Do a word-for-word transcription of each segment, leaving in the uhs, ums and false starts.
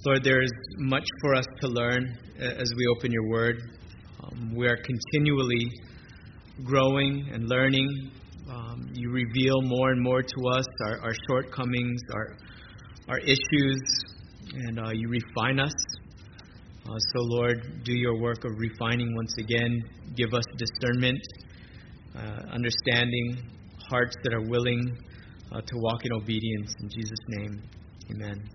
Lord, there is much for us to learn as we open your word. Um, we are continually growing and learning. Um, you reveal more and more to us our, our shortcomings, our our issues, and uh, you refine us. Uh, so, Lord, do your work of refining once again. Give us discernment, uh, understanding, hearts that are willing uh, to walk in obedience. In Jesus' name, amen.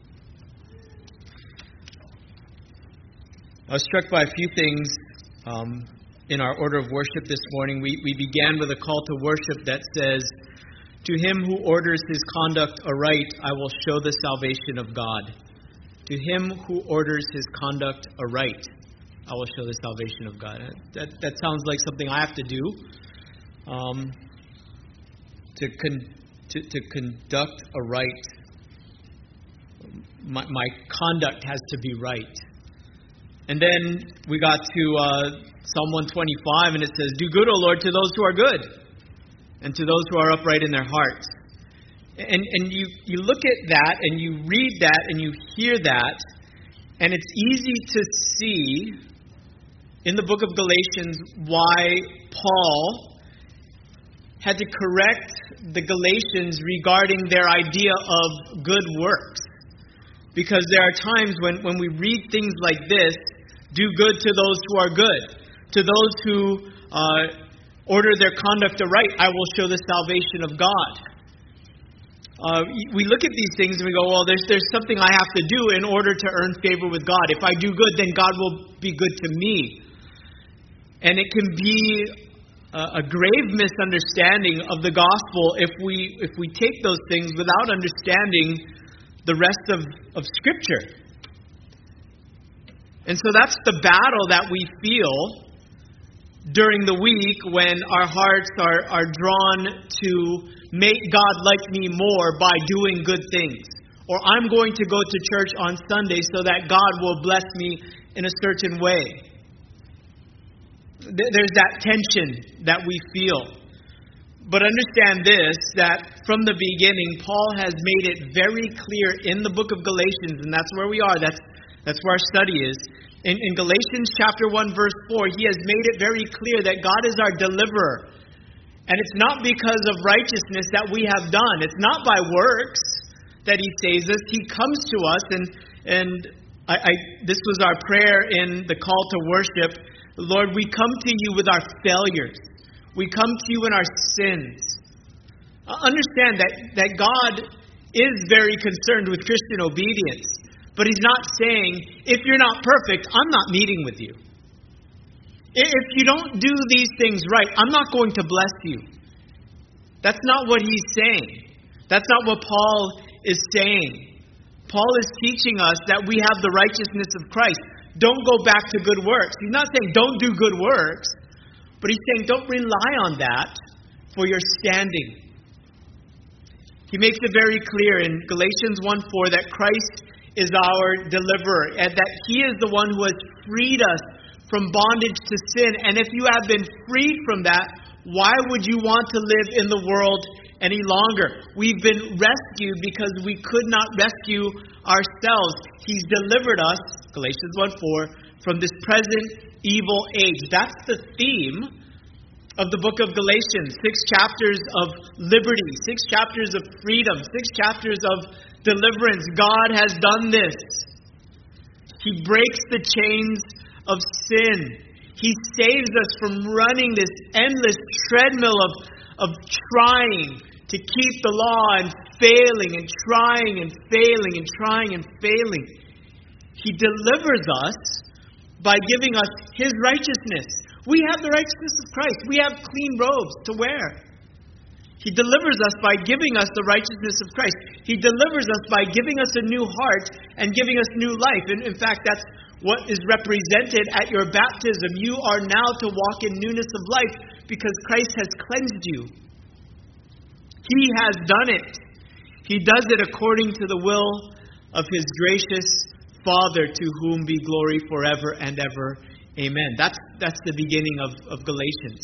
I was struck by a few things um, in our order of worship this morning. We, we began with a call to worship that says, "To him who orders his conduct aright, I will show the salvation of God." To him who orders his conduct aright, I will show the salvation of God. That that sounds like something I have to do. Um, to, con- to to conduct aright, my, my conduct has to be right. And then we got to uh, Psalm one twenty-five, and it says, "Do good, O Lord, to those who are good, and to those who are upright in their hearts." And and you, you look at that, and you read that, and you hear that, and it's easy to see in the book of Galatians why Paul had to correct the Galatians regarding their idea of good works. Because there are times when, when we read things like this, "Do good to those who are good. To those who uh, order their conduct aright, I will show the salvation of God." Uh, we look at these things and we go, well, there's there's something I have to do in order to earn favor with God. If I do good, then God will be good to me. And it can be a, a grave misunderstanding of the gospel if we if we take those things without understanding the rest of, of Scripture. And so that's the battle that we feel during the week when our hearts are, are drawn to make God like me more by doing good things. Or I'm going to go to church on Sunday so that God will bless me in a certain way. There's that tension that we feel. But understand this, that from the beginning, Paul has made it very clear in the book of Galatians, and that's where we are, that's that's where our study is. In, in Galatians chapter one, verse four, he has made it very clear that God is our deliverer. And it's not because of righteousness that we have done. It's not by works that he saves us. He comes to us, and and I, I this was our prayer in the call to worship. Lord, we come to you with our failures. We come to you in our sins. Uh, understand that, that God is very concerned with Christian obedience. But he's not saying, if you're not perfect, I'm not meeting with you. If you don't do these things right, I'm not going to bless you. That's not what he's saying. That's not what Paul is saying. Paul is teaching us that we have the righteousness of Christ. Don't go back to good works. He's not saying don't do good works. But he's saying don't rely on that for your standing. He makes it very clear in Galatians one four that Christ is our deliverer, and that he is the one who has freed us from bondage to sin. And if you have been freed from that, why would you want to live in the world any longer? We've been rescued because we could not rescue ourselves. He's delivered us, Galatians one four, from this present evil age. That's the theme of the book of Galatians. Six chapters of liberty, six chapters of freedom, six chapters of deliverance. God has done this. He breaks the chains of sin. He saves us from running this endless treadmill of, of trying to keep the law and failing and trying and failing and trying and failing. He delivers us by giving us his righteousness. We have the righteousness of Christ. We have clean robes to wear. He delivers us by giving us the righteousness of Christ. He delivers us by giving us a new heart and giving us new life. And in fact, that's what is represented at your baptism. You are now to walk in newness of life because Christ has cleansed you. He has done it. He does it according to the will of his gracious Father, to whom be glory forever and ever. Amen. That's that's the beginning of, of Galatians.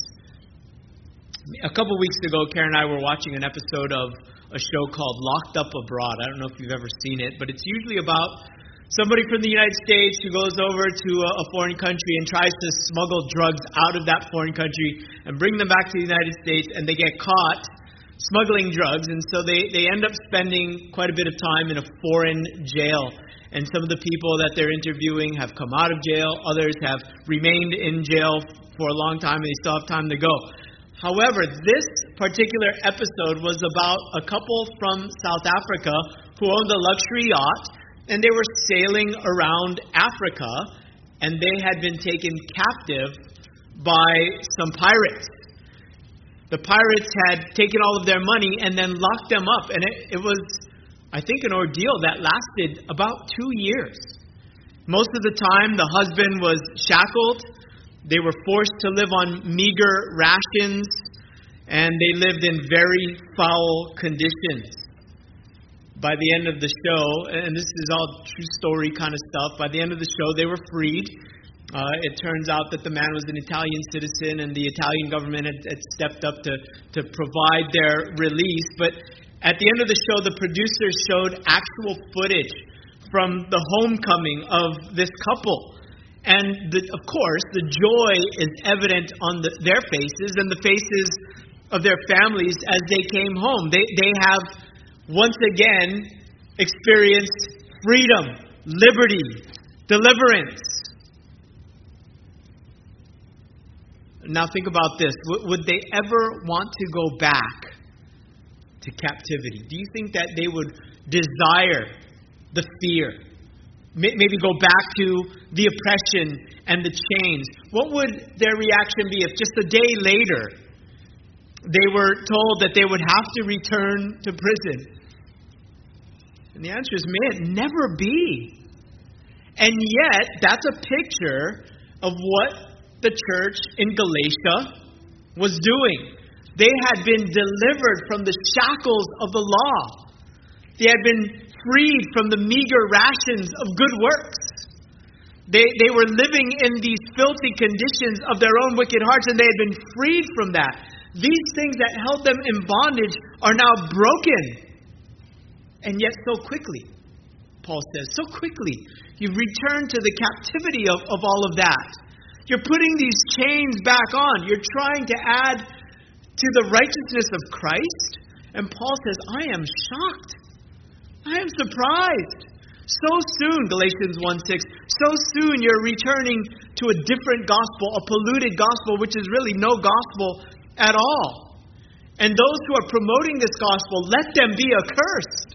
A couple weeks ago, Karen and I were watching an episode of a show called Locked Up Abroad. I don't know if you've ever seen it, but it's usually about Somebody from the United States who goes over to a, a foreign country and tries to smuggle drugs out of that foreign country and bring them back to the United States, and they get caught smuggling drugs, and so they, they end up spending quite a bit of time in a foreign jail. And some of the people that they're interviewing have come out of jail. Others have remained in jail for a long time, and they still have time to go. However, this particular episode was about a couple from South Africa who owned a luxury yacht, and they were sailing around Africa, and they had been taken captive by some pirates. The pirates had taken all of their money and then locked them up, and it, it was, I think, an ordeal that lasted about two years. Most of the time, the husband was shackled. They were forced to live on meager rations, and they lived in very foul conditions. By the end of the show, and this is all true story kind of stuff, by the end of the show, they were freed. Uh, it turns out that the man was an Italian citizen, and the Italian government had, had stepped up to, to provide their release. But at the end of the show, the producers showed actual footage from the homecoming of this couple. And, the, of course, the joy is evident on the, their faces and the faces of their families as they came home. They, they have once again experienced freedom, liberty, deliverance. Now think about this. Would they ever want to go back to captivity? Do you think that they would desire the fear? Maybe go back to the oppression and the chains? What would their reaction be if just a day later they were told that they would have to return to prison? And the answer is, may it never be. And yet, that's a picture of what the church in Galatia was doing. They had been delivered from the shackles of the law. They had been freed from the meager rations of good works. They, they were living in these filthy conditions of their own wicked hearts, and they had been freed from that. These things that held them in bondage are now broken. And yet so quickly, Paul says, so quickly, you've returned to the captivity of, of all of that. You're putting these chains back on. You're trying to add to the righteousness of Christ. And Paul says, I am shocked. I am surprised. So soon, Galatians one six, so soon you're returning to a different gospel, a polluted gospel, which is really no gospel at all. And those who are promoting this gospel, let them be accursed.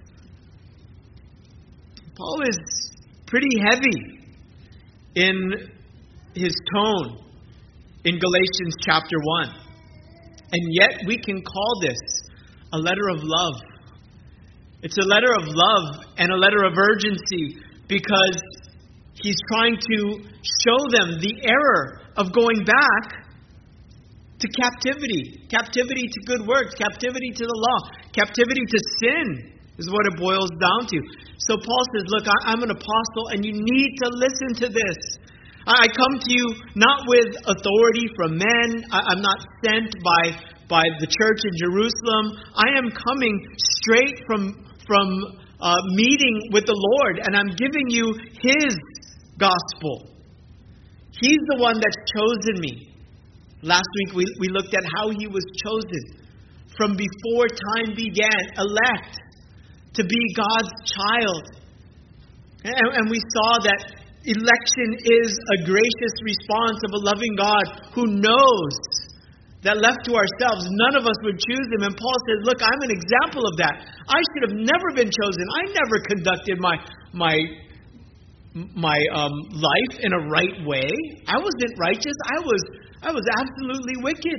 Paul is pretty heavy in his tone in Galatians chapter one. And yet we can call this a letter of love. It's a letter of love and a letter of urgency because he's trying to show them the error of going back to captivity. Captivity to good works. Captivity to the law. Captivity to sin is what it boils down to. So Paul says, look, I'm an apostle and you need to listen to this. I come to you not with authority from men. I'm not sent by, by the church in Jerusalem. I am coming straight from, from uh, meeting with the Lord, and I'm giving you His gospel. He's the one that's chosen me. Last week we, we looked at how He was chosen. From before time began, elect to be God's child. And, and we saw that election is a gracious response of a loving God who knows that left to ourselves, none of us would choose Him. And Paul says, look, I'm an example of that. I should have never been chosen. I never conducted my my my um, life in a right way. I wasn't righteous. I was I was absolutely wicked.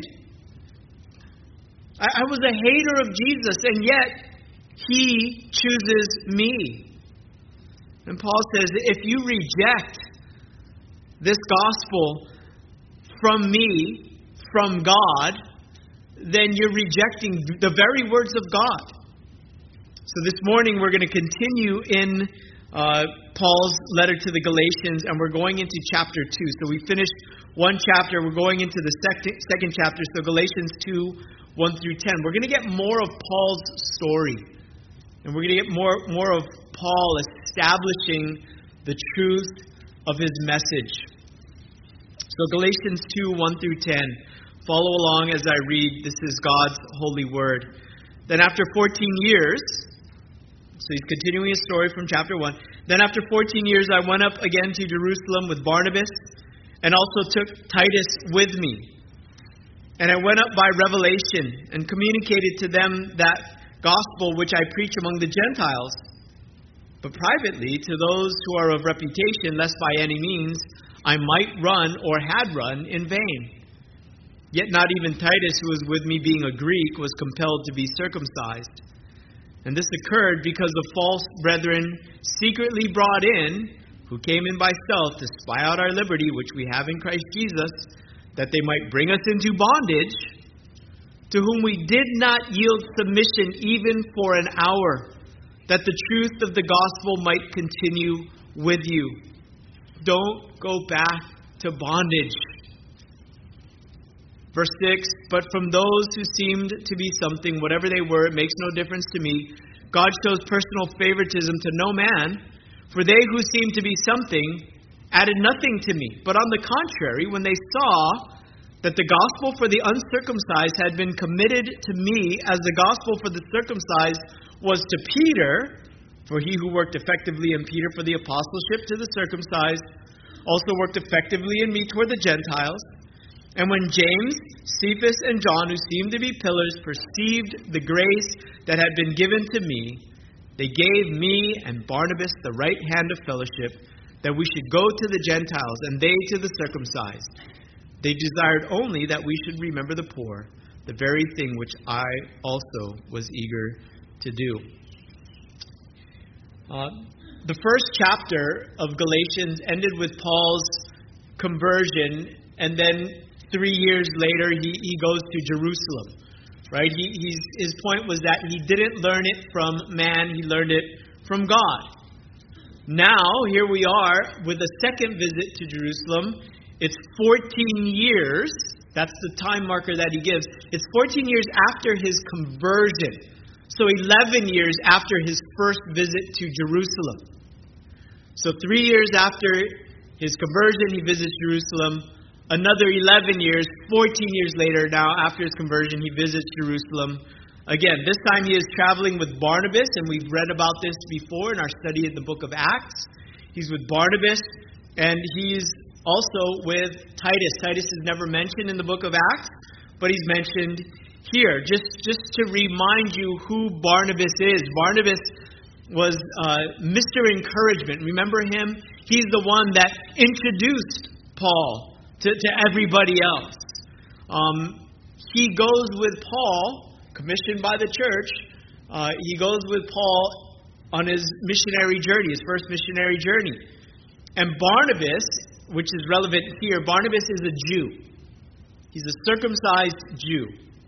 I, I was a hater of Jesus, and yet He chooses me. And Paul says, if you reject this gospel from me, from God, then you're rejecting the very words of God. So this morning we're going to continue in uh, Paul's letter to the Galatians, and we're going into chapter two. So we finished one chapter, we're going into the second, second chapter, so Galatians two, one through ten. We're going to get more of Paul's story. And we're going to get more, more of Paul establishing the truth of his message. So Galatians two, one through ten. Follow along as I read. This is God's holy word. Then after fourteen years, so he's continuing his story from chapter one. Then after fourteen years, I went up again to Jerusalem with Barnabas, and also took Titus with me. And I went up by revelation and communicated to them that gospel which I preach among the Gentiles, but privately to those who are of reputation, lest by any means I might run or had run in vain. Yet not even Titus, who was with me being a Greek, was compelled to be circumcised. And this occurred because the false brethren secretly brought in, who came in by stealth to spy out our liberty, which we have in Christ Jesus, that they might bring us into bondage, to whom we did not yield submission even for an hour, that the truth of the gospel might continue with you. Don't go back to bondage. Verse six, but from those who seemed to be something, whatever they were, it makes no difference to me. God shows personal favoritism to no man, for they who seemed to be something added nothing to me. But on the contrary, when they saw that the gospel for the uncircumcised had been committed to me as the gospel for the circumcised was to Peter, for he who worked effectively in Peter for the apostleship to the circumcised also worked effectively in me toward the Gentiles. And when James, Cephas, and John, who seemed to be pillars, perceived the grace that had been given to me, they gave me and Barnabas the right hand of fellowship, that we should go to the Gentiles, and they to the circumcised. They desired only that we should remember the poor, the very thing which I also was eager to do. Uh, the first chapter of Galatians ended with Paul's conversion, and then three years later, he, he goes to Jerusalem, right? He, he's, his point was that he didn't learn it from man, he learned it from God. Now, here we are with a second visit to Jerusalem. It's fourteen years, that's the time marker that he gives. It's fourteen years after his conversion. So eleven years after his first visit to Jerusalem. So three years after his conversion, he visits Jerusalem. Another eleven years, fourteen years later now, after his conversion, he visits Jerusalem. Again, this time he is traveling with Barnabas, and we've read about this before in our study of the book of Acts. He's with Barnabas, and he's also with Titus. Titus is never mentioned in the book of Acts, but he's mentioned here. Just, just to remind you who Barnabas is. Barnabas was uh, Mister Encouragement. Remember him? He's the one that introduced Paul To, to everybody else. Um, he goes with Paul, commissioned by the church. Uh, he goes with Paul on his missionary journey, his first missionary journey. And Barnabas, which is relevant here, Barnabas is a Jew. He's a circumcised Jew.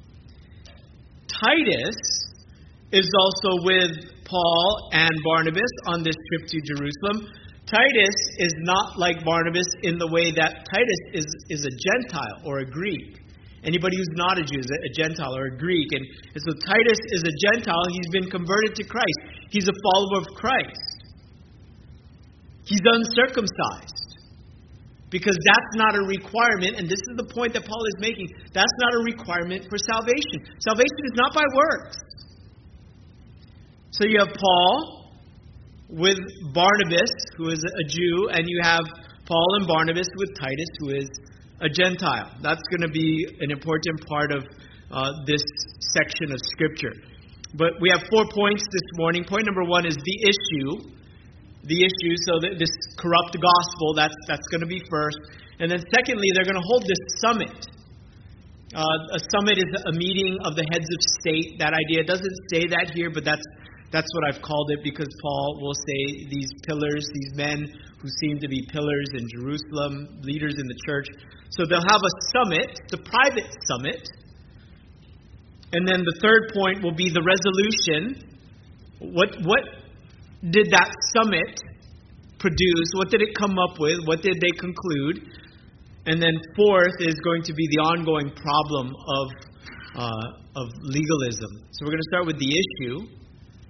Titus is also with Paul and Barnabas on this trip to Jerusalem. Titus is not like Barnabas in the way that Titus is, is a Gentile or a Greek. Anybody who's not a Jew is a Gentile or a Greek. And, and so Titus is a Gentile. He's been converted to Christ. He's a follower of Christ. He's uncircumcised. Because that's not a requirement, and this is the point that Paul is making. That's not a requirement for salvation. Salvation is not by works. So you have Paul with Barnabas, who is a Jew, and you have Paul and Barnabas with Titus, who is a Gentile. That's going to be an important part of uh, this section of Scripture. But we have four points this morning. Point number one is the issue. The issue, so that this corrupt gospel, that's, that's going to be first. And then secondly, they're going to hold this summit. Uh, a summit is a meeting of the heads of state. That idea doesn't say that here, but that's That's what I've called it, because Paul will say these pillars, these men who seem to be pillars in Jerusalem, leaders in the church. So they'll have a summit, the private summit. And then the third point will be the resolution. What, what did that summit produce? What did it come up with? What did they conclude? And then fourth is going to be the ongoing problem of, uh, of legalism. So we're going to start with the issue.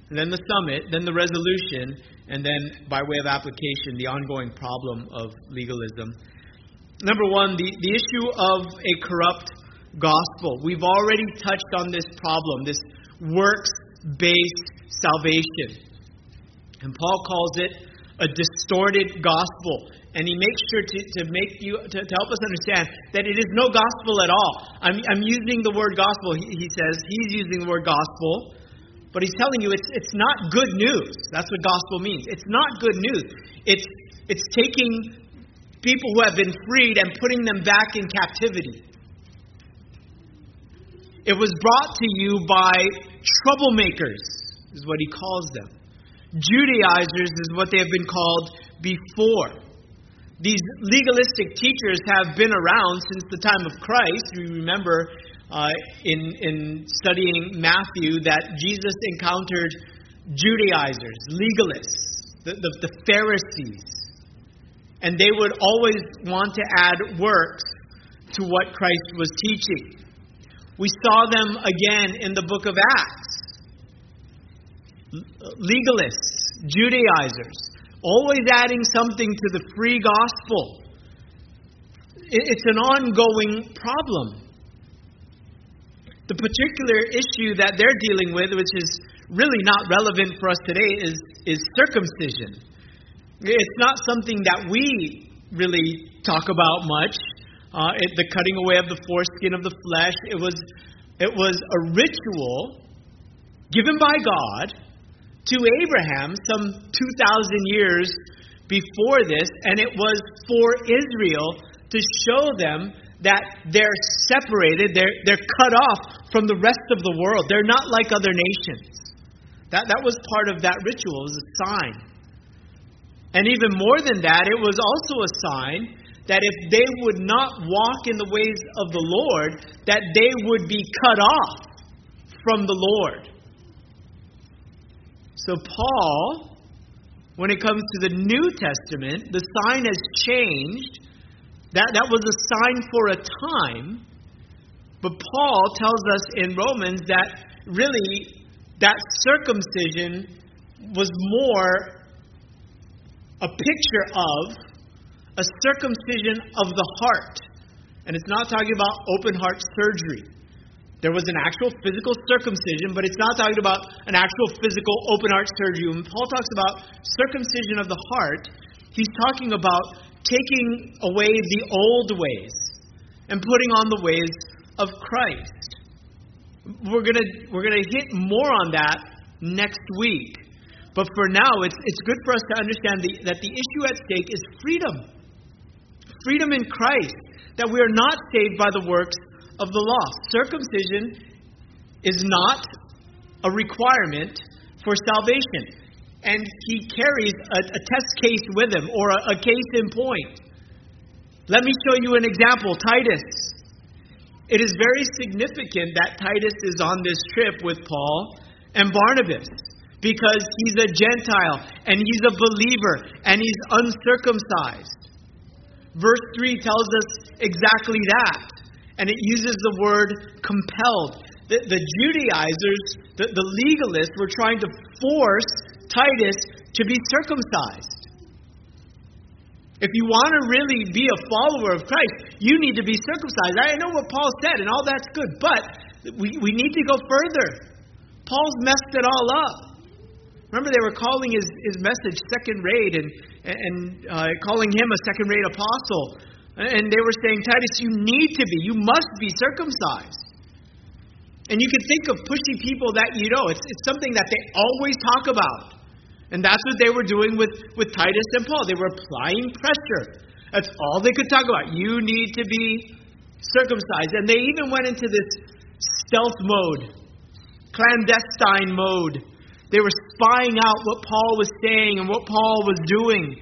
and then the summit, then the resolution, and then by way of application, the ongoing problem of legalism. Number one, the, the issue of a corrupt gospel. We've already touched on this problem, this works-based salvation. And Paul calls it a distorted gospel. And he makes sure to, to make you to, to help us understand that it is no gospel at all. I'm, I'm using the word gospel. He, he says he's using the word gospel, but he's telling you it's it's not good news. That's what gospel means. It's not good news. It's it's taking people who have been freed and putting them back in captivity. It was brought to you by troublemakers, is what he calls them. Judaizers is what they have been called before. These legalistic teachers have been around since the time of Christ. We remember uh, in, in studying Matthew that Jesus encountered Judaizers, legalists, the, the, the Pharisees. And they would always want to add works to what Christ was teaching. We saw them again in the book of Acts. Legalists, Judaizers, always adding something to the free gospel. It's an ongoing problem. The particular issue that they're dealing with, which is really not relevant for us today, is, is circumcision. It's not something that we really talk about much. Uh, it, the cutting away of the foreskin of the flesh. It was, it was a ritual given by God to Abraham some two thousand years before this, and it was for Israel to show them that they're separated, they're, they're cut off from the rest of the world. They're not like other nations. That, that was part of that ritual. It was a sign. And even more than that, it was also a sign that if they would not walk in the ways of the Lord, that they would be cut off from the Lord. So Paul, when it comes to the New Testament, the sign has changed. That, that was a sign for a time. But Paul tells us in Romans that really that circumcision was more a picture of a circumcision of the heart. And it's not talking about open heart surgery. There was an actual physical circumcision, but it's not talking about an actual physical open heart surgery. When Paul talks about circumcision of the heart, he's talking about taking away the old ways and putting on the ways of Christ. We're gonna we're gonna hit more on that next week. But for now, it's it's good for us to understand the, that the issue at stake is freedom. Freedom in Christ. That we are not saved by the works of the law. Circumcision is not a requirement for salvation. And he carries a, a test case with him, or a, a case in point. Let me show you an example. Titus. It is very significant that Titus is on this trip with Paul and Barnabas, because he's a Gentile, and he's a believer, and he's uncircumcised. Verse three tells us exactly that. And it uses the word compelled. The, the Judaizers, the, the legalists, were trying to force Titus to be circumcised. If you want to really be a follower of Christ, you need to be circumcised. I know what Paul said, and all that's good, but we, we need to go further. Paul's messed it all up. Remember, they were calling his, his message second rate and, and uh, calling him a second rate apostle. And they were saying, Titus, you need to be, you must be circumcised. And you can think of pushy people that you know. It's, it's something that they always talk about. And that's what they were doing with, with Titus and Paul. They were applying pressure. That's all they could talk about. You need to be circumcised. And they even went into this stealth mode, clandestine mode. They were spying out what Paul was saying and what Paul was doing.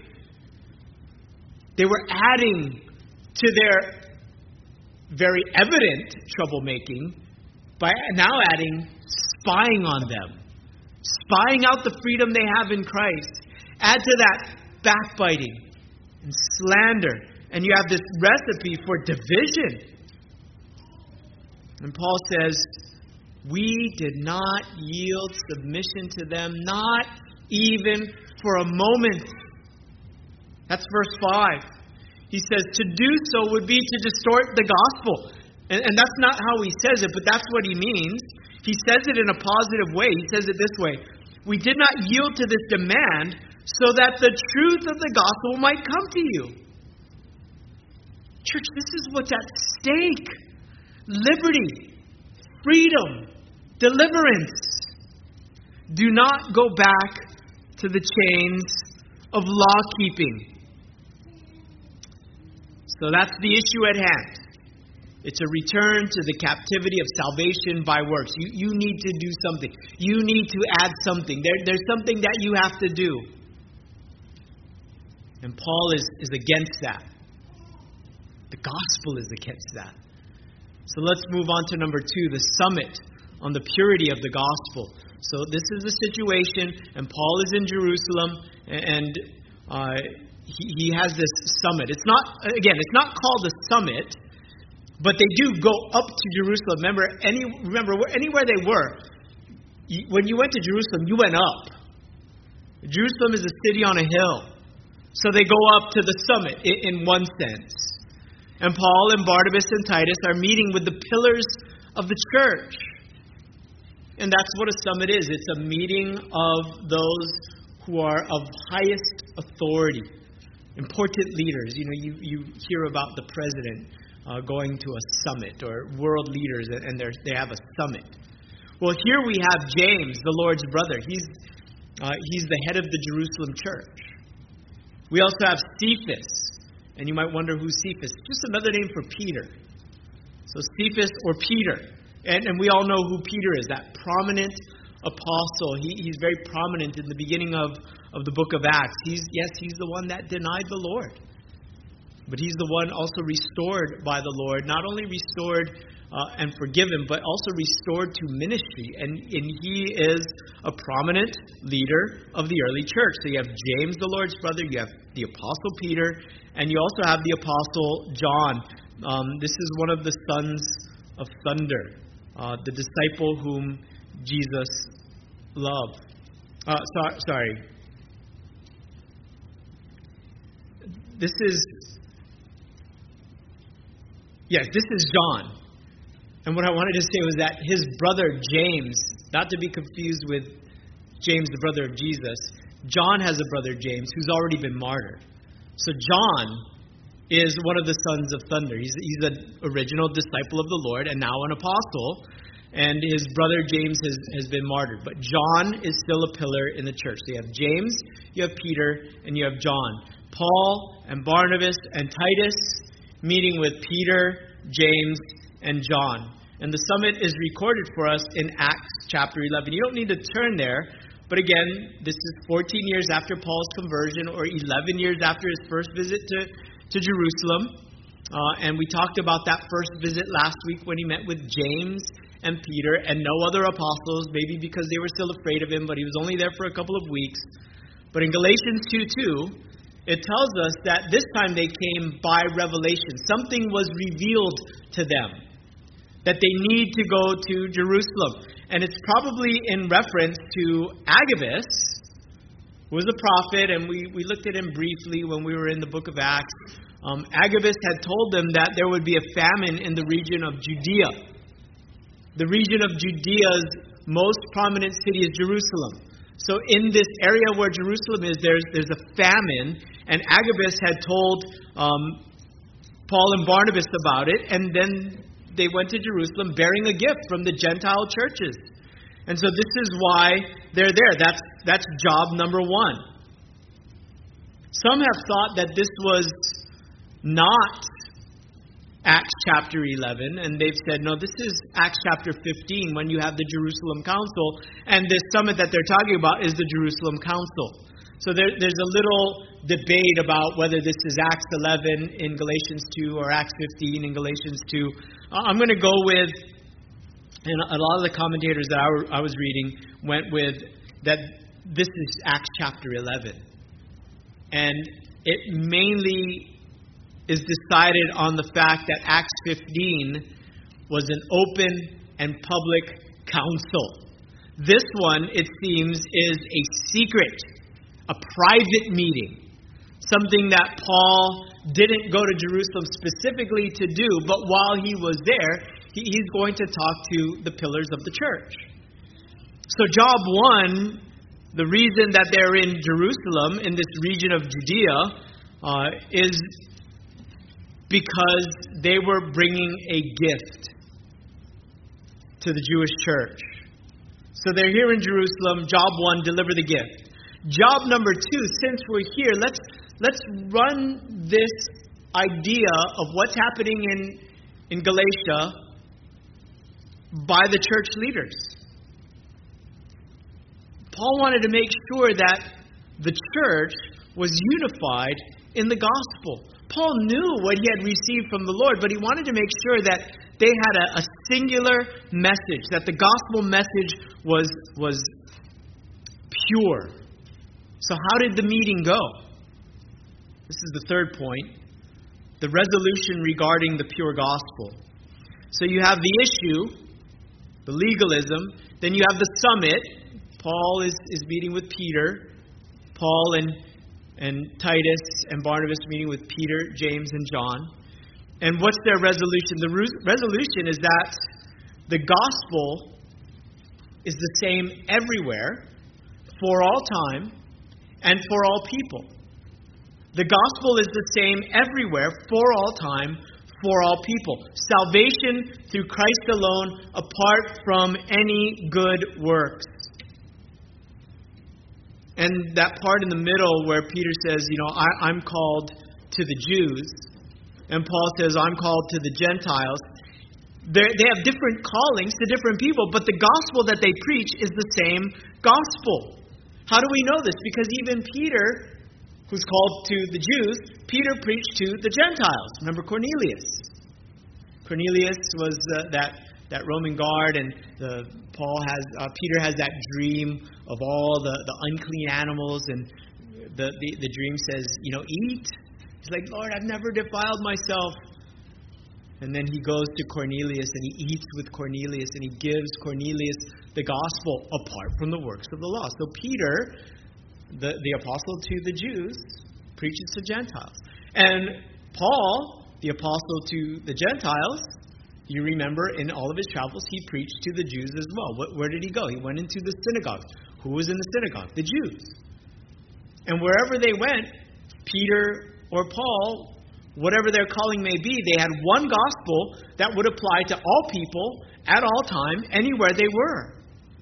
They were adding to their very evident troublemaking by now adding spying on them. Spying out the freedom they have in Christ. Add to that backbiting and slander. And you have this recipe for division. And Paul says, We did not yield submission to them, not even for a moment. That's verse five. He says to do so would be to distort the gospel. And, and that's not how he says it, but that's what he means. He says it in a positive way. He says it this way. We did not yield to this demand so that the truth of the gospel might come to you. Church, this is what's at stake. Liberty, freedom, deliverance. Do not go back to the chains of law-keeping. So that's the issue at hand. It's a return to the captivity of salvation by works. You, you need to do something. You need to add something. There, there's something that you have to do. And Paul is, is against that. The gospel is against that. So let's move on to number two, the summit on the purity of the gospel. So this is the situation, and Paul is in Jerusalem, and uh, he, he has this summit. It's not, again, it's not called a summit, but they do go up to Jerusalem. Remember, any, remember anywhere they were, when you went to Jerusalem, you went up. Jerusalem is a city on a hill. So they go up to the summit in, in one sense. And Paul and Barnabas and Titus are meeting with the pillars of the church. And that's what a summit is. It's a meeting of those who are of highest authority. Important leaders. You know, you, you hear about the president uh, going to a summit, or world leaders, and they have a summit. Well, here we have James, the Lord's brother. He's, uh, he's the head of the Jerusalem church. We also have Cephas. And you might wonder who's Cephas. Just another name for Peter. So Cephas or Peter. And, and we all know who Peter is, that prominent apostle. He, he's very prominent in the beginning of, of the book of Acts. He's Yes, he's the one that denied the Lord. But he's the one also restored by the Lord. Not only restored uh, and forgiven, but also restored to ministry. And, and he is a prominent leader of the early church. So you have James, the Lord's brother. You have the apostle Peter. And you also have the apostle John. Um, this is one of the sons of thunder. Uh, the disciple whom Jesus loved. Uh, so, sorry. This is... Yes, this is John. And what I wanted to say was that his brother James, not to be confused with James, the brother of Jesus, John has a brother James who's already been martyred. So John is one of the sons of thunder. He's, he's an original disciple of the Lord and now an apostle. And his brother James has, has been martyred. But John is still a pillar in the church. So you have James, you have Peter, and you have John. Paul and Barnabas and Titus meeting with Peter, James, and John. And the summit is recorded for us in Acts chapter eleven. You don't need to turn there. But again, this is fourteen years after Paul's conversion, or eleven years after his first visit to, to Jerusalem. Uh, and we talked about that first visit last week when he met with James and Peter and no other apostles, maybe because they were still afraid of him, but he was only there for a couple of weeks. But in Galatians two two, it tells us that this time they came by revelation. Something was revealed to them, that they need to go to Jerusalem. And it's probably in reference to Agabus, who was a prophet, and we, we looked at him briefly when we were in the book of Acts. Um, Agabus had told them that there would be a famine in the region of Judea. The region of Judea's most prominent city is Jerusalem. So in this area where Jerusalem is, there's, there's a famine, and Agabus had told um, Paul and Barnabas about it, and then they went to Jerusalem bearing a gift from the Gentile churches. And so this is why they're there. That's, that's job number one. Some have thought that this was not Acts chapter eleven, and they've said, no, this is Acts chapter fifteen when you have the Jerusalem Council, and this summit that they're talking about is the Jerusalem Council. So there, there's a little debate about whether this is Acts eleven in Galatians two or Acts fifteen in Galatians two. I'm going to go with, and a lot of the commentators that I, I was reading went with that this is Acts chapter eleven. And it mainly is decided on the fact that Acts fifteen was an open and public council. This one, it seems, is a secret, a private meeting. Something that Paul didn't go to Jerusalem specifically to do, but while he was there, he, he's going to talk to the pillars of the church. So job one, the reason that they're in Jerusalem, in this region of Judea, uh, is because they were bringing a gift to the Jewish church. So they're here in Jerusalem. Job one, deliver the gift. Job number two, since we're here, let's let's run this idea of what's happening in, in Galatia by the church leaders. Paul wanted to make sure that the church was unified in the gospel. Paul knew what he had received from the Lord, but he wanted to make sure that they had a, a singular message, that the gospel message was, was pure. So how did the meeting go? This is the third point. The resolution regarding the pure gospel. So you have the issue, the legalism. Then you have the summit. Paul is, is meeting with Peter. Paul and, and Titus and Barnabas meeting with Peter, James, and John. And what's their resolution? The re- resolution is that the gospel is the same everywhere, for all time, and for all people. The gospel is the same everywhere, for all time, for all people. Salvation through Christ alone, apart from any good works. And that part in the middle where Peter says, you know, I, I'm called to the Jews, and Paul says, I'm called to the Gentiles. They're, they have different callings to different people, but the gospel that they preach is the same gospel. How do we know this? Because even Peter, who's called to the Jews, Peter preached to the Gentiles. Remember Cornelius? Cornelius was uh, that that Roman guard, and the Paul has uh, Peter has that dream of all the, the unclean animals, and the, the the dream says, you know, eat. He's like, Lord, I've never defiled myself. And then he goes to Cornelius and he eats with Cornelius and he gives Cornelius the gospel apart from the works of the law. So Peter, the, the apostle to the Jews, preaches to Gentiles. And Paul, the apostle to the Gentiles, you remember in all of his travels, he preached to the Jews as well. What, where did he go? He went into the synagogues. Who was in the synagogue? The Jews. And wherever they went, Peter or Paul, whatever their calling may be, they had one gospel that would apply to all people at all time, anywhere they were.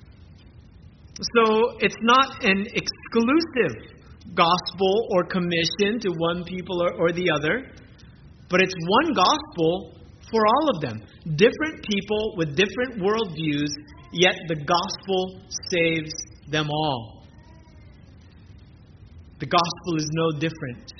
So it's not an exclusive gospel or commission to one people or, or the other, but it's one gospel for all of them. Different people with different worldviews, yet the gospel saves them all. The gospel is no different.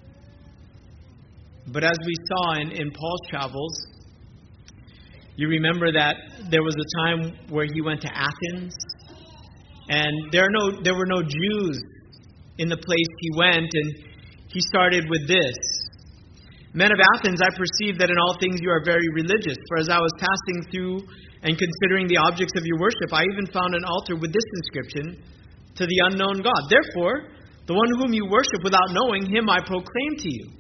But as we saw in, in Paul's travels, you remember that there was a time where he went to Athens, and there are no there were no Jews in the place he went, and he started with this. Men of Athens, I perceive that in all things you are very religious. For as I was passing through and considering the objects of your worship, I even found an altar with this inscription, to the unknown God. Therefore, the one whom you worship without knowing, him I proclaim to you.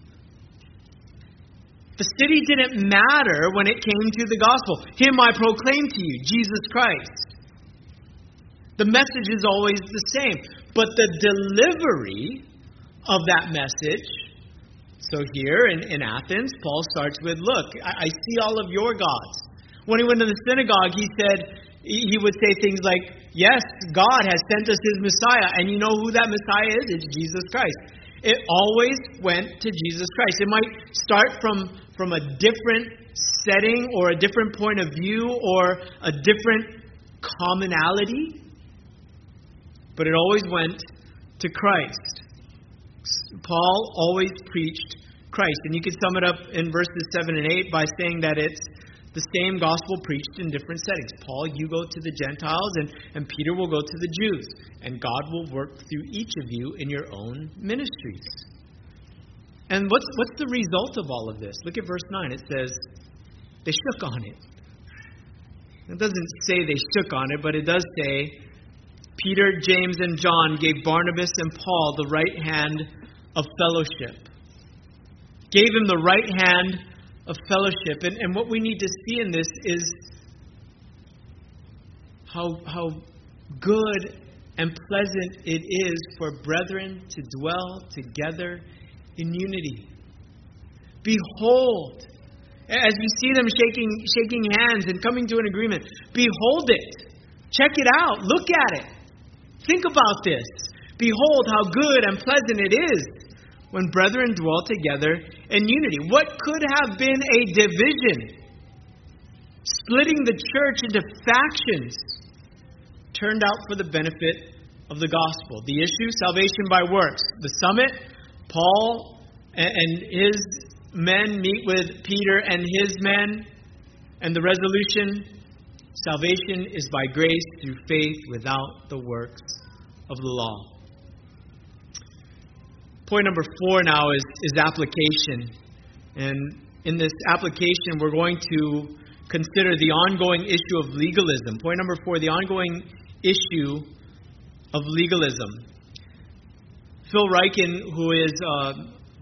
The city didn't matter when it came to the gospel. Him I proclaim to you, Jesus Christ. The message is always the same. But the delivery of that message, so here in, in Athens, Paul starts with, look, I, I see all of your gods. When he went to the synagogue, he said, he would say things like, yes, God has sent us his Messiah. And you know who that Messiah is? It's Jesus Christ. It always went to Jesus Christ. It might start from, from a different setting or a different point of view or a different commonality, but it always went to Christ. Paul always preached Christ. And you can sum it up in verses seven and eight by saying that it's the same gospel preached in different settings. Paul, you go to the Gentiles, and, and Peter will go to the Jews. And God will work through each of you in your own ministries. And what's what's the result of all of this? Look at verse nine. It says, they shook on it. It doesn't say they shook on it, but it does say Peter, James, and John gave Barnabas and Paul the right hand of fellowship. Gave him the right hand of fellowship. And, and what we need to see in this is how, how good and pleasant it is for brethren to dwell together in unity. Behold, as you see them shaking, shaking hands and coming to an agreement, behold it. Check it out. Look at it. Think about this. Behold how good and pleasant it is when brethren dwell together in unity. What could have been a division, splitting the church into factions, turned out for the benefit of the gospel. The issue, salvation by works. The summit, Paul and his men meet with Peter and his men. And the resolution, salvation is by grace through faith without the works of the law. Point number four now is, is application. And in this application, we're going to consider the ongoing issue of legalism. Point number four, the ongoing issue of legalism. Phil Ryken, who is uh,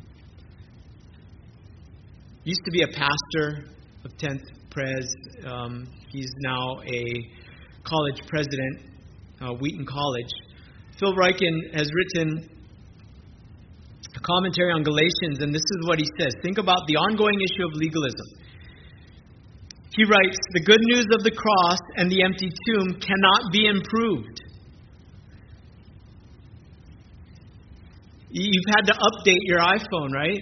used to be a pastor of tenth Pres, um, he's now a college president, uh, Wheaton College. Phil Ryken has written a commentary on Galatians, and this is what he says. Think about the ongoing issue of legalism. He writes, the good news of the cross and the empty tomb cannot be improved. You've had to update your iPhone, right?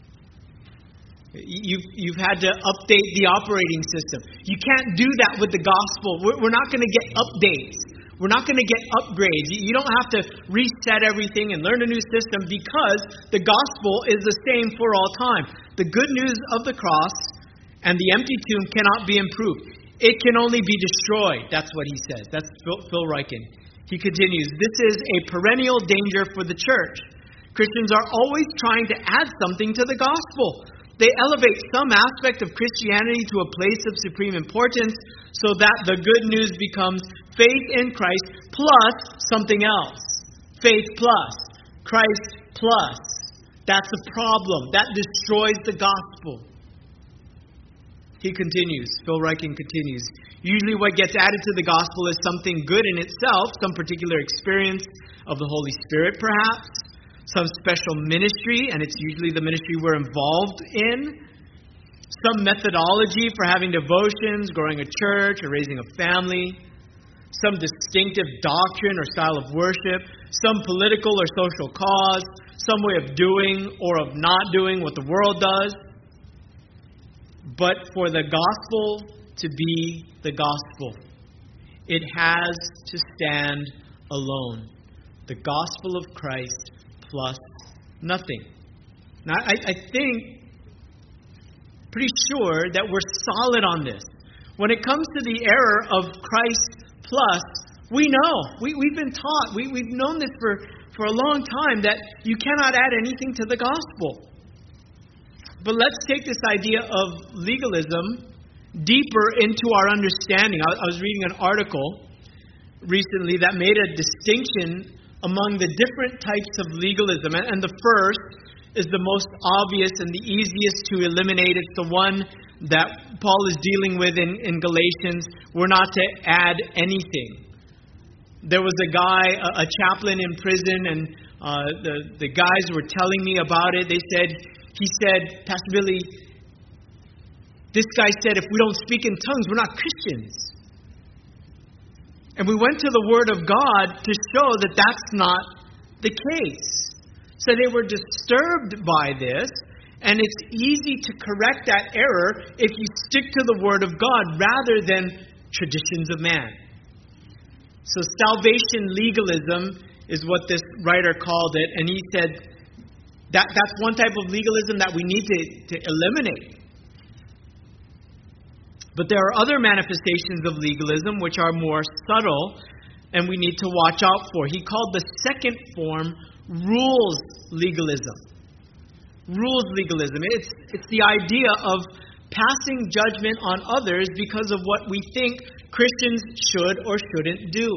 You've, you've had to update the operating system. You can't do that with the gospel. We're, we're not going to get updates. We're not going to get upgrades. You don't have to reset everything and learn a new system because the gospel is the same for all time. The good news of the cross and the empty tomb cannot be improved. It can only be destroyed. That's what he says. That's Phil, Phil Ryken. He continues, this is a perennial danger for the church. Christians are always trying to add something to the gospel. They elevate some aspect of Christianity to a place of supreme importance so that the good news becomes faith in Christ plus something else. Faith plus. Christ plus. That's a problem. That destroys the gospel. He continues, Phil Ryken continues, usually what gets added to the gospel is something good in itself, some particular experience of the Holy Spirit perhaps, some special ministry, and it's usually the ministry we're involved in, some methodology for having devotions, growing a church, or raising a family, some distinctive doctrine or style of worship, some political or social cause, some way of doing or of not doing what the world does. But for the gospel to be the gospel, it has to stand alone. The gospel of Christ plus nothing. Now, I, I think, pretty sure that we're solid on this. When it comes to the error of Christ plus, we know, we, we've been taught, we, we've known this for, for a long time, that you cannot add anything to the gospel. But let's take this idea of legalism deeper into our understanding. I, I was reading an article recently that made a distinction among the different types of legalism. And the first is the most obvious and the easiest to eliminate. It's the one that Paul is dealing with in, in Galatians. We're not to add anything. There was a guy, a, a chaplain in prison, and uh, the, the guys were telling me about it. They said, he said, Pastor Billy, this guy said, if we don't speak in tongues, we're not Christians. And we went to the Word of God to show that that's not the case. So they were disturbed by this, and it's easy to correct that error if you stick to the Word of God rather than traditions of man. So salvation legalism is what this writer called it, and he said that that's one type of legalism that we need to, to eliminate. But there are other manifestations of legalism which are more subtle and we need to watch out for. He called the second form rules legalism. Rules legalism. It's, it's the idea of passing judgment on others because of what we think Christians should or shouldn't do.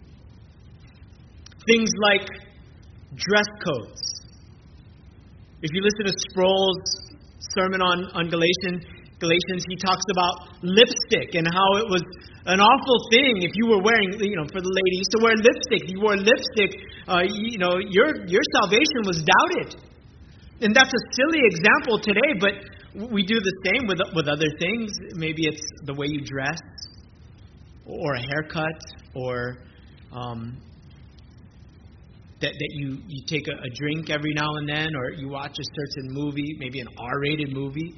Things like dress codes. If you listen to Sproul's sermon on, on Galatians, Galatians, he talks about lipstick and how it was an awful thing if you were wearing, you know, for the ladies to wear lipstick. If you wore lipstick, uh, you know, your your salvation was doubted. And that's a silly example today, but we do the same with with other things. Maybe it's the way you dress, or a haircut, or um, that that you, you take a, a drink every now and then, or you watch a certain movie, maybe an R-rated movie.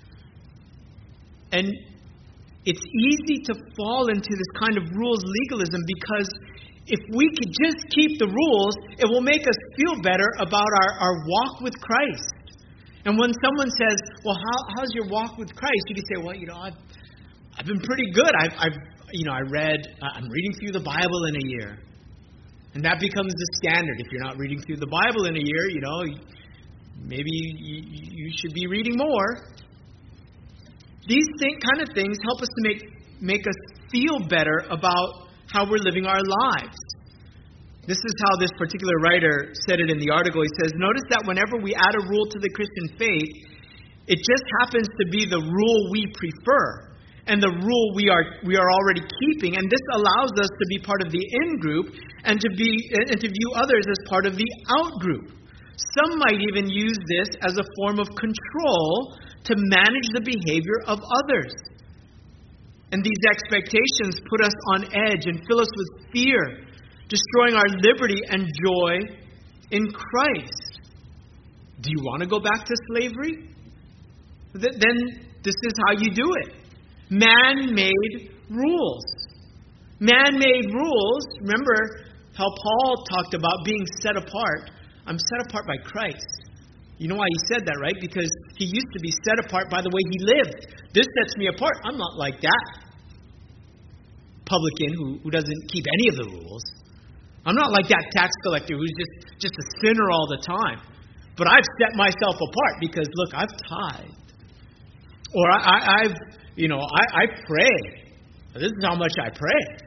And it's easy to fall into this kind of rules legalism because if we could just keep the rules, it will make us feel better about our, our walk with Christ. And when someone says, well, how, how's your walk with Christ? You can say, well, you know, I've, I've been pretty good. I've, I've, you know, I read, I'm reading through the Bible in a year. And that becomes the standard. If you're not reading through the Bible in a year, you know, maybe you, you should be reading more. These thing, kind of things help us to make, make us feel better about how we're living our lives. This is how this particular writer said it in the article. He says, notice that whenever we add a rule to the Christian faith, it just happens to be the rule we prefer and the rule we are we are already keeping. And this allows us to be part of the in-group and to be and to view others as part of the out-group. Some might even use this as a form of control to manage the behavior of others. And these expectations put us on edge and fill us with fear, destroying our liberty and joy in Christ. Do you want to go back to slavery? Th- then this is how you do it. Man-made rules. Man-made rules, remember how Paul talked about being set apart. I'm set apart by Christ. You know why he said that, right? Because he used to be set apart by the way he lived. This sets me apart. I'm not like that publican who, who doesn't keep any of the rules. I'm not like that tax collector who's just, just a sinner all the time. But I've set myself apart because, look, I've tithed. Or I, I, I've, you know, I, I pray. This is how much I pray.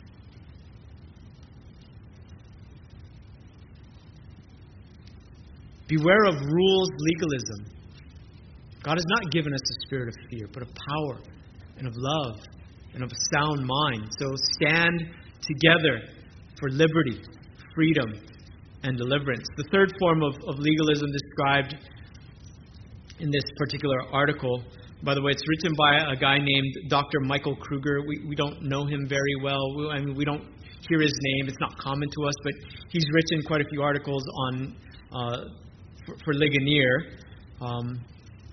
Beware of rules legalism. God has not given us a spirit of fear, but of power and of love and of a sound mind. So stand together for liberty, freedom, and deliverance. The third form of, of legalism described in this particular article, by the way, it's written by a guy named Doctor Michael Kruger. We, we don't know him very well. We, I mean, we don't hear his name. It's not common to us, but he's written quite a few articles on uh, for, for Ligonier. Um,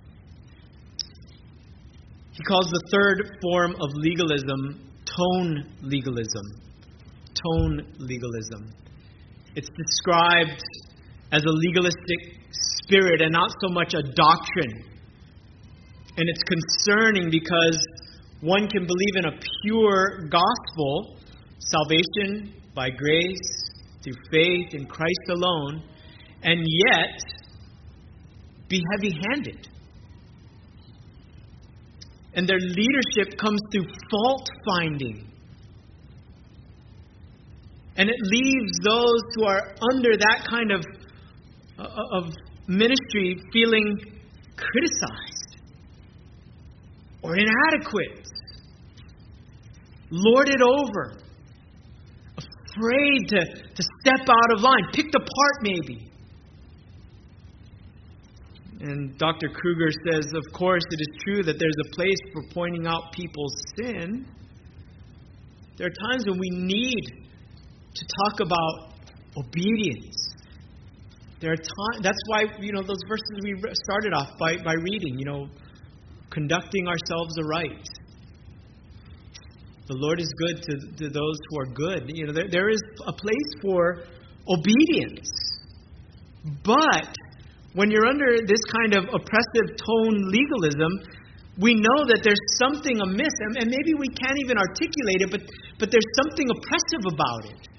he calls the third form of legalism tone legalism. Tone legalism. It's described as a legalistic spirit and not so much a doctrine. And it's concerning because one can believe in a pure gospel, salvation by grace, through faith in Christ alone, and yet be heavy-handed. And their leadership comes through fault-finding. And it leaves those who are under that kind of, uh, of ministry feeling criticized or inadequate, lorded over, afraid to, to step out of line, picked apart maybe. And Doctor Kruger says, of course, it is true that there's a place for pointing out people's sin. There are times when we need to talk about obedience. There are times, that's why, you know, those verses we started off by, by reading, you know, conducting ourselves aright. The Lord is good to, to those who are good. You know, there, there is a place for obedience. But when you're under this kind of oppressive tone legalism, we know that there's something amiss, and, and maybe we can't even articulate it, but, but there's something oppressive about it.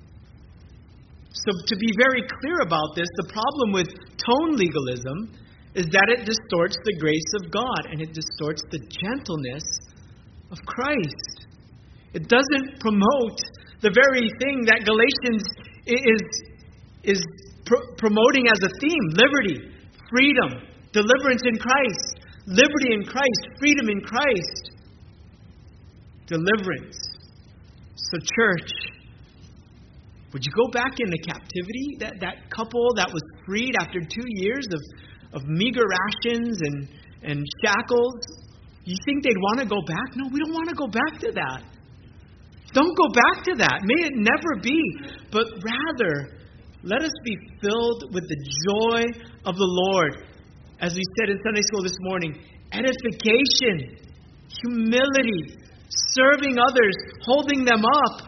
So to be very clear about this, the problem with tone legalism is that it distorts the grace of God and it distorts the gentleness of Christ. It doesn't promote the very thing that Galatians is, is pr- promoting as a theme: liberty, freedom, deliverance in Christ. Liberty in Christ, freedom in Christ, deliverance. So church, would you go back into captivity? That, that couple that was freed after two years of, of meager rations and, and shackles, you think they'd want to go back? No, we don't want to go back to that. Don't go back to that. May it never be. But rather, let us be filled with the joy of the Lord. As we said in Sunday school this morning, edification, humility, serving others, holding them up.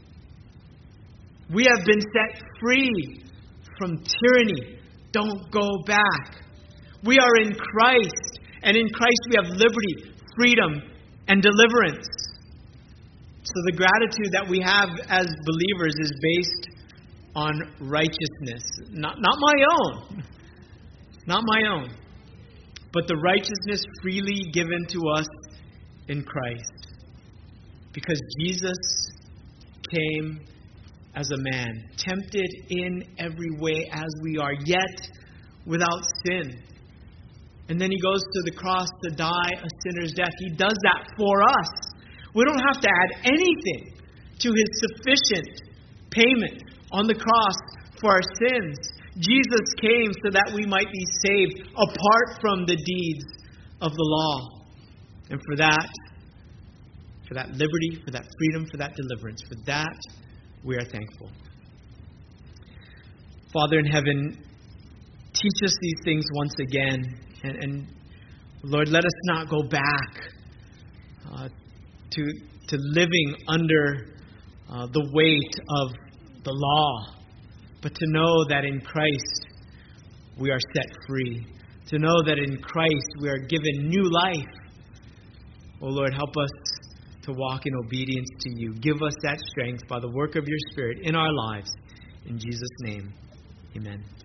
We have been set free from tyranny. Don't go back. We are in Christ, and in Christ we have liberty, freedom, and deliverance. So the gratitude that we have as believers is based on righteousness. Not, not my own. Not my own. But the righteousness freely given to us in Christ. Because Jesus came as a man, tempted in every way as we are, yet without sin. And then he goes to the cross to die a sinner's death. He does that for us. We don't have to add anything to his sufficient payment on the cross for our sins. Jesus came so that we might be saved apart from the deeds of the law. And for that, for that liberty, for that freedom, for that deliverance, for that we are thankful. Father in heaven, teach us these things once again. And, and Lord, let us not go back uh, to, to living under uh, the weight of the law, but to know that in Christ we are set free. To know that in Christ we are given new life. Oh Lord, help us to walk in obedience to you. Give us that strength by the work of your Spirit in our lives. In Jesus' name, amen.